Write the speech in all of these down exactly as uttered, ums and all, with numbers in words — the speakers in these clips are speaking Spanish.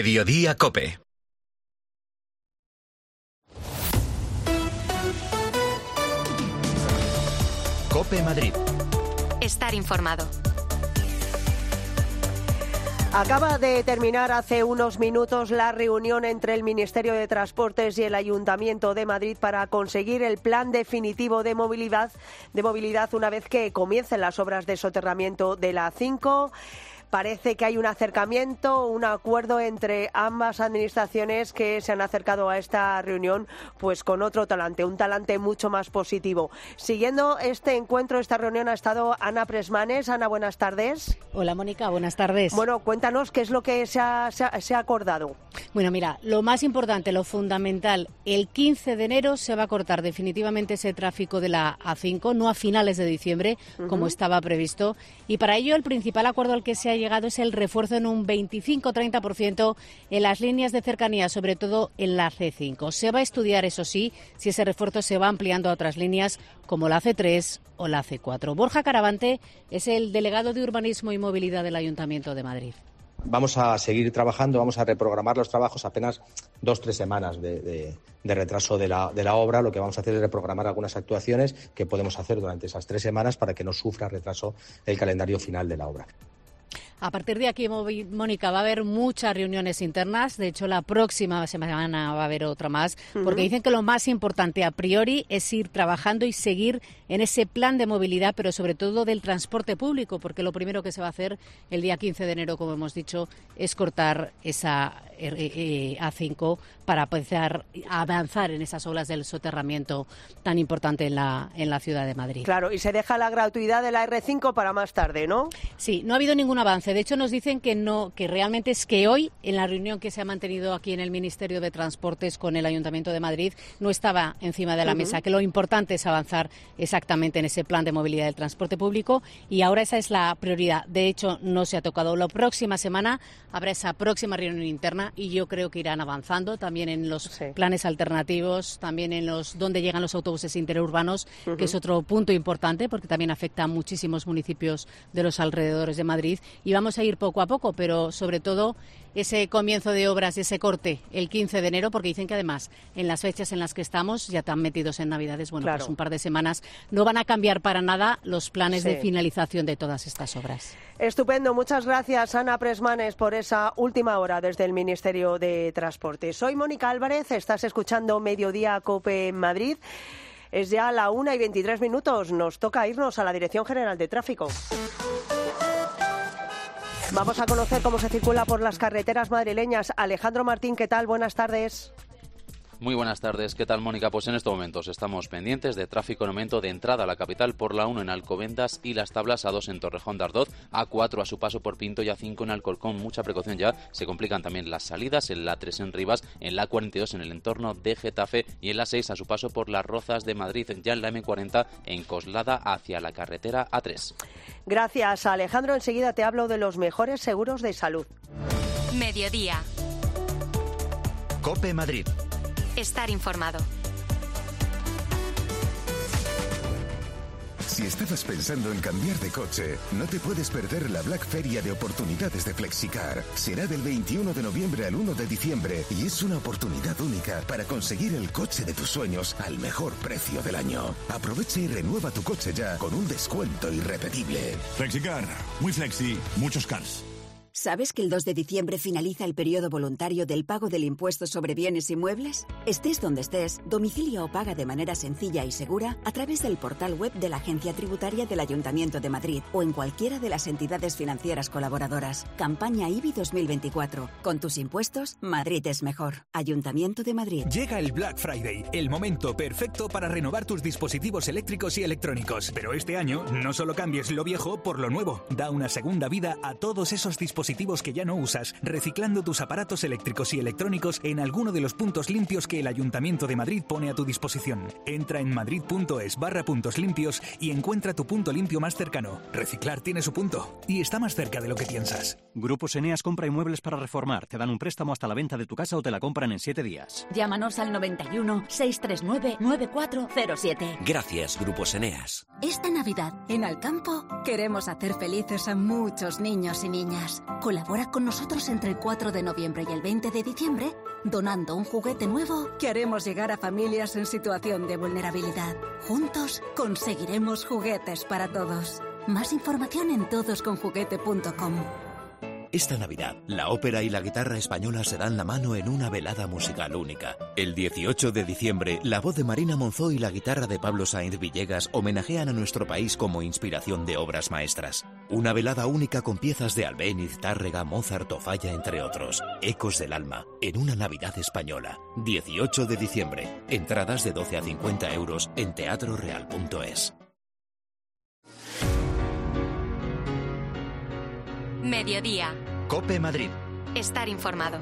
Mediodía COPE. COPE Madrid. Estar informado. Acaba de terminar hace unos minutos la reunión entre el Ministerio de Transportes y el Ayuntamiento de Madrid para conseguir el plan definitivo de movilidad, de movilidad una vez que comiencen las obras de soterramiento de la A cinco. Parece que hay un acercamiento, un acuerdo entre ambas administraciones que se han acercado a esta reunión pues con otro talante, un talante mucho más positivo. Siguiendo este encuentro, esta reunión, ha estado Ana Presmanes. Ana, buenas tardes. Hola, Mónica, buenas tardes. Bueno, cuéntanos qué es lo que se ha, se ha, se ha acordado. Bueno, mira, lo más importante, lo fundamental, el quince de enero se va a cortar definitivamente ese tráfico de la A cinco, no a finales de diciembre, uh-huh. como estaba previsto, y para ello el principal acuerdo al que se ha llegado es el refuerzo en un veinticinco a treinta por ciento en las líneas de cercanía, sobre todo en la C cinco. Se va a estudiar, eso sí, si ese refuerzo se va ampliando a otras líneas como la C tres o la C cuatro. Borja Caravante es el delegado de Urbanismo y Movilidad del Ayuntamiento de Madrid. Vamos a seguir trabajando, vamos a reprogramar los trabajos, apenas dos o tres semanas de, de, de retraso de la, de la obra. Lo que vamos a hacer es reprogramar algunas actuaciones que podemos hacer durante esas tres semanas para que no sufra retraso el calendario final de la obra. A partir de aquí, Mónica, va a haber muchas reuniones internas. De hecho, la próxima semana va a haber otra más, porque dicen que lo más importante a priori es ir trabajando y seguir en ese plan de movilidad, pero sobre todo del transporte público, porque lo primero que se va a hacer el día quince de enero, como hemos dicho, es cortar esa eh, A cinco para empezar a avanzar en esas obras del soterramiento tan importante en la, en la ciudad de Madrid. Claro, y se deja la gratuidad de la R cinco para más tarde, ¿no? Sí, no ha habido ningún avance. De hecho, nos dicen que no, que realmente es que hoy, en la reunión que se ha mantenido aquí en el Ministerio de Transportes con el Ayuntamiento de Madrid, no estaba encima de la uh-huh. mesa, que lo importante es avanzar exactamente en ese plan de movilidad del transporte público, y ahora esa es la prioridad. De hecho, no se ha tocado. La próxima semana habrá esa próxima reunión interna y yo creo que irán avanzando también en los sí. planes alternativos, también en los dónde llegan los autobuses interurbanos, uh-huh. que es otro punto importante porque también afecta a muchísimos municipios de los alrededores de Madrid, y vamos a ir poco a poco, pero sobre todo ese comienzo de obras y ese corte el quince de enero, porque dicen que además en las fechas en las que estamos, ya tan metidos en Navidades, bueno, claro. pues un par de semanas, no van a cambiar para nada los planes sí. de finalización de todas estas obras. Estupendo, muchas gracias Ana Presmanes por esa última hora desde el Ministerio de Transportes. Soy Mónica Álvarez, estás escuchando Mediodía COPE en Madrid. Es ya la una y veintitrés minutos, nos toca irnos a la Dirección General de Tráfico. Vamos a conocer cómo se circula por las carreteras madrileñas. Alejandro Martín, ¿qué tal? Buenas tardes. Muy buenas tardes, ¿qué tal, Mónica? Pues en estos momentos estamos pendientes de tráfico en aumento de entrada a la capital por la uno en Alcobendas y las Tablas, A dos en Torrejón de Ardoz, A cuatro a su paso por Pinto y A cinco en Alcorcón. Mucha precaución ya, se complican también las salidas en la A tres en Rivas, en la A cuarenta y dos en el entorno de Getafe y en la A seis a su paso por las Rozas de Madrid, ya en la eme cuarenta en Coslada hacia la carretera A tres. Gracias, Alejandro. Enseguida te hablo de los mejores seguros de salud. Mediodía. COPE Madrid. Estar informado. Si estabas pensando en cambiar de coche, no te puedes perder la Black Feria de oportunidades de Flexicar. Será del veintiuno de noviembre al uno de diciembre y es una oportunidad única para conseguir el coche de tus sueños al mejor precio del año. Aprovecha y renueva tu coche ya con un descuento irrepetible. Flexicar, muy flexi, muchos cars. ¿Sabes que el dos de diciembre finaliza el periodo voluntario del pago del impuesto sobre bienes inmuebles? Estés donde estés, domicilia o paga de manera sencilla y segura a través del portal web de la Agencia Tributaria del Ayuntamiento de Madrid o en cualquiera de las entidades financieras colaboradoras. Campaña I B I dos mil veinticuatro. Con tus impuestos, Madrid es mejor. Ayuntamiento de Madrid. Llega el Black Friday, el momento perfecto para renovar tus dispositivos eléctricos y electrónicos. Pero este año, no solo cambies lo viejo por lo nuevo. Da una segunda vida a todos esos dispositivos dispositivos que ya no usas, reciclando tus aparatos eléctricos y electrónicos en alguno de los puntos limpios que el Ayuntamiento de Madrid pone a tu disposición. Entra en madrid.es barra puntos limpios y encuentra tu punto limpio más cercano. Reciclar tiene su punto y está más cerca de lo que piensas. Grupos Eneas compra inmuebles para reformar. Te dan un préstamo hasta la venta de tu casa o te la compran en siete días. Llámanos al noventa y uno, seiscientos treinta y nueve, noventa y cuatro cero siete. Gracias, Grupos Eneas. Esta Navidad, en Alcampo, queremos hacer felices a muchos niños y niñas. Colabora con nosotros entre el cuatro de noviembre y el veinte de diciembre, donando un juguete nuevo que haremos llegar a familias en situación de vulnerabilidad. Juntos conseguiremos juguetes para todos. Más información en todos con juguete punto com. Esta Navidad, la ópera y la guitarra española se dan la mano en una velada musical única. El dieciocho de diciembre, la voz de Marina Monzó y la guitarra de Pablo Sainz Villegas homenajean a nuestro país como inspiración de obras maestras. Una velada única con piezas de Albéniz, Tárrega, Mozart o Falla, entre otros. Ecos del alma, en una Navidad española. dieciocho de diciembre. Entradas de doce a cincuenta euros en teatro real punto es. Mediodía. COPE Madrid. Estar informado.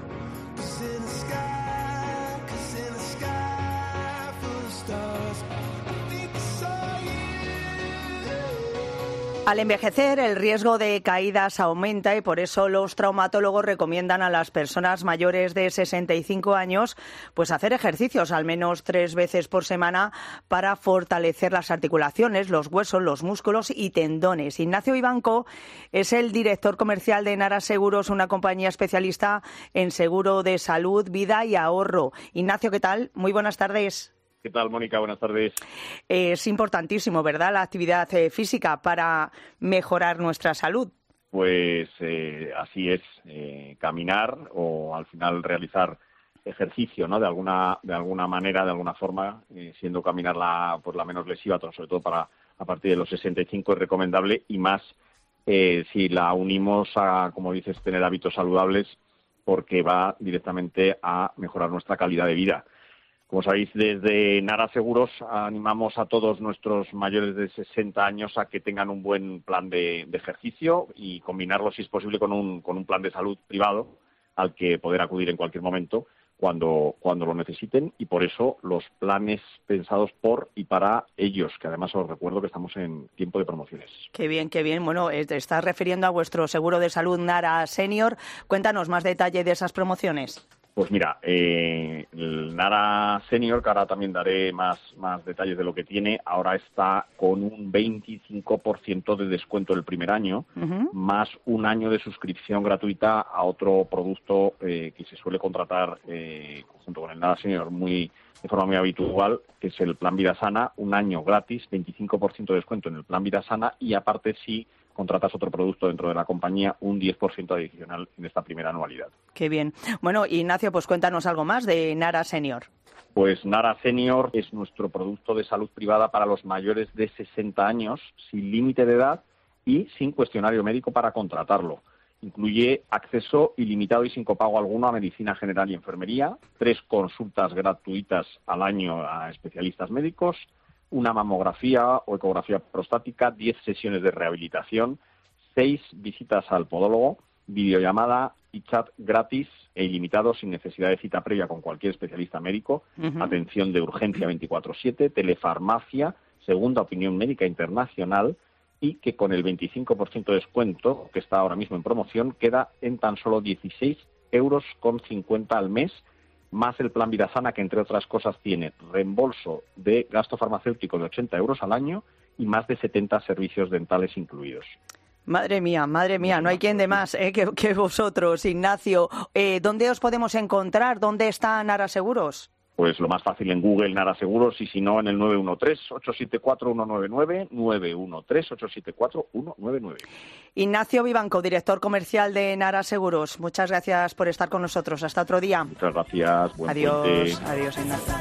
Al envejecer, el riesgo de caídas aumenta y por eso los traumatólogos recomiendan a las personas mayores de sesenta y cinco años pues hacer ejercicios al menos tres veces por semana para fortalecer las articulaciones, los huesos, los músculos y tendones. Ignacio Vivanco es el director comercial de Nara Seguros, una compañía especialista en seguro de salud, vida y ahorro. Ignacio, ¿qué tal? Muy buenas tardes. ¿Qué tal, Mónica? Buenas tardes. Es importantísimo, ¿verdad?, la actividad eh, física para mejorar nuestra salud. Pues eh, así es, eh, caminar o al final realizar ejercicio, ¿no? De alguna de alguna manera, de alguna forma, eh, siendo caminar la, pues, la menos lesiva, sobre todo para a partir de los sesenta y cinco es recomendable y más eh, si la unimos a, como dices, tener hábitos saludables porque va directamente a mejorar nuestra calidad de vida. Como sabéis, desde Nara Seguros animamos a todos nuestros mayores de sesenta años a que tengan un buen plan de, de ejercicio y combinarlo, si es posible, con un, con un plan de salud privado al que poder acudir en cualquier momento cuando, cuando lo necesiten. Y por eso los planes pensados por y para ellos, que además os recuerdo que estamos en tiempo de promociones. Qué bien, qué bien. Bueno, te estás refiriendo a vuestro seguro de salud Nara Senior. Cuéntanos más detalle de esas promociones. Pues mira, eh, el Nara Senior, que ahora también daré más, más detalles de lo que tiene, ahora está con un veinticinco por ciento de descuento el primer año, uh-huh. más un año de suscripción gratuita a otro producto eh, que se suele contratar eh, junto con el Nara Senior muy, de forma muy habitual, que es el Plan Vida Sana, un año gratis, veinticinco por ciento de descuento en el Plan Vida Sana y aparte sí contratas otro producto dentro de la compañía, un diez por ciento adicional en esta primera anualidad. Qué bien. Bueno, Ignacio, pues cuéntanos algo más de Nara Senior. Pues Nara Senior es nuestro producto de salud privada para los mayores de sesenta años, sin límite de edad y sin cuestionario médico para contratarlo. Incluye acceso ilimitado y sin copago alguno a medicina general y enfermería, tres consultas gratuitas al año a especialistas médicos, una mamografía o ecografía prostática, diez sesiones de rehabilitación, seis visitas al podólogo, videollamada y chat gratis e ilimitado sin necesidad de cita previa con cualquier especialista médico, uh-huh. atención de urgencia veinticuatro siete, telefarmacia, segunda opinión médica internacional y que con el veinticinco por ciento de descuento, que está ahora mismo en promoción, queda en tan solo dieciséis euros con cincuenta al mes, más el Plan Vida Sana, que entre otras cosas tiene reembolso de gasto farmacéutico de ochenta euros al año y más de setenta servicios dentales incluidos. Madre mía, madre mía, no hay quien de más eh, que, que vosotros, Ignacio. Eh, ¿Dónde os podemos encontrar? ¿Dónde está Nara Seguros? Pues lo más fácil en Google, Nara Seguros, y si no, en el nueve uno tres, ocho siete cuatro, uno nueve nueve, nueve uno tres, ocho siete cuatro, uno nueve nueve. Ignacio Vivanco, director comercial de Nara Seguros. Muchas gracias por estar con nosotros. Hasta otro día. Muchas gracias. Buen adiós, puente. Adiós, Ignacio.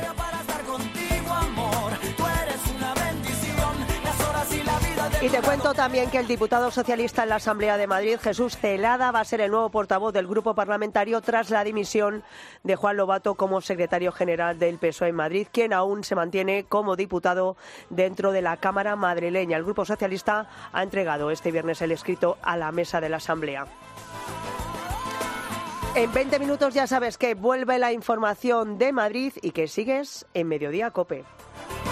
Y te cuento también que el diputado socialista en la Asamblea de Madrid, Jesús Celada, va a ser el nuevo portavoz del grupo parlamentario tras la dimisión de Juan Lobato como secretario general del P S O E en Madrid, quien aún se mantiene como diputado dentro de la Cámara madrileña. El grupo socialista ha entregado este viernes el escrito a la mesa de la Asamblea. En veinte minutos ya sabes que vuelve la información de Madrid y que sigues en Mediodía COPE.